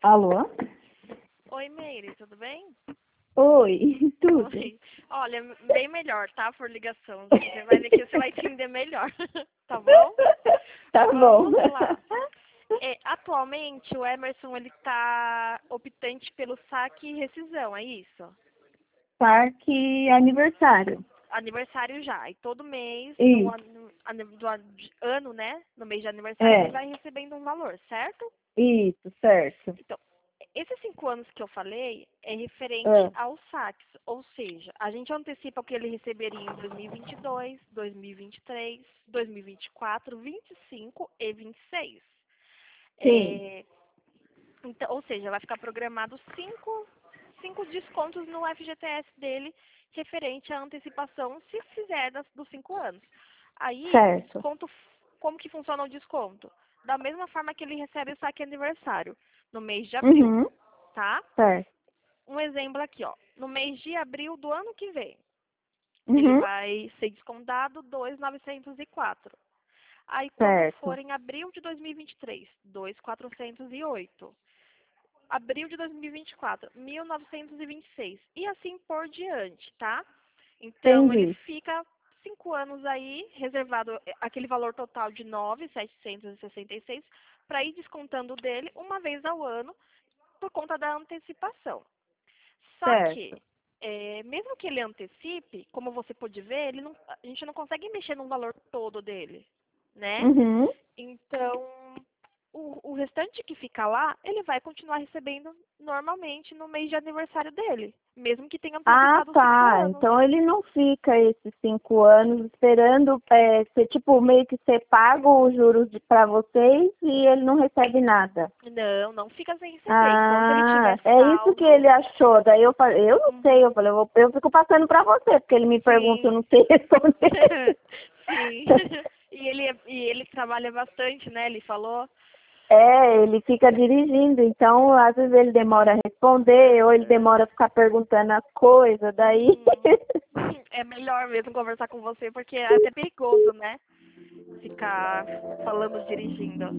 Alô? Oi, Meire, tudo bem? Oi, tudo? Oi. Olha, bem melhor, tá? Por ligação. Você vai ver que você vai entender melhor, tá bom? Tá bom. Vamos lá. Atualmente, o Emerson, ele tá optante pelo saque e rescisão, é isso? Parque aniversário. Aniversário já. E todo mês, Isso, ano, né? No mês de aniversário, ele é, vai recebendo um valor, certo? isso, certo. Então, esses 5 anos que eu falei é referente Ah, aos saques, ou seja, a gente antecipa o que ele receberia em 2022, 2023, 2024, 25 e 26. sim, É, então, ou seja, vai ficar programado cinco descontos no FGTS dele referente à antecipação, se fizer dos 5 anos. Aí, o certo. desconto, como que funciona o desconto? Da mesma forma que ele recebe o saque aniversário, no mês de abril, Uhum, tá? certo. Um exemplo aqui, ó. No mês de abril do ano que vem, ele Uhum, vai ser descontado 2.904. Aí, quando for certo, em abril de 2023, 2.408. Abril de 2024, 1.926. E assim por diante, tá? Então, ele entendi. fica 5 anos aí, reservado aquele valor total de 9.766 para ir descontando dele uma vez ao ano por conta da antecipação. Só Certo. que, mesmo que ele antecipe, como você pode ver, a gente não consegue mexer no valor todo dele, né? Uhum. Então, o restante que fica lá, ele vai continuar recebendo normalmente no mês de aniversário dele, mesmo que tenha Ah, antecipado os cinco tá. anos. Então ele não fica esses 5 anos esperando ser tipo meio que ser pago os juros para vocês e ele não recebe nada. Não, não fica sem receber. Enquanto ele Ah, tiver é isso que saldo, ele achou. Daí eu falei, eu não sei, eu uhum, falei, eu fico passando para você, porque ele me pergunta, eu sim, não sei responder. sim. E ele trabalha bastante, né? Ele falou. É, ele fica dirigindo, então às vezes ele demora a responder, ou ele Aham. demora a ficar perguntando as coisas, daí. Uhum. É melhor mesmo conversar com você, porque é até perigoso, né? Ficar falando dirigindo.